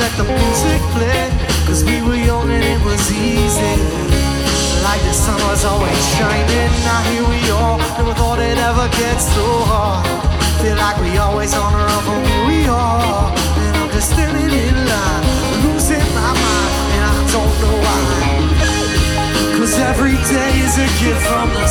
let the music play. Cause we were young and it was easy. Like the sun was always shining. Now here we are, never thought it ever gets so hard. Feel like we always on the run from who we are. And I'm just standing in line, losing my mind, and I don't know why. Cause every day is a gift from the